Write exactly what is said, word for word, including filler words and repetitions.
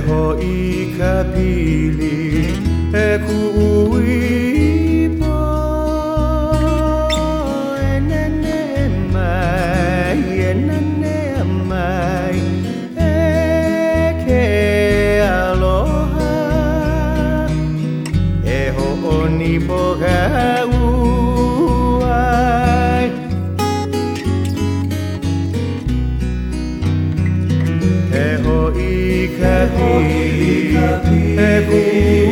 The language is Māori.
ho I capili e cui poi e ne mai e ne mai e che aloha e ho oni poga uai e ho I capili e cui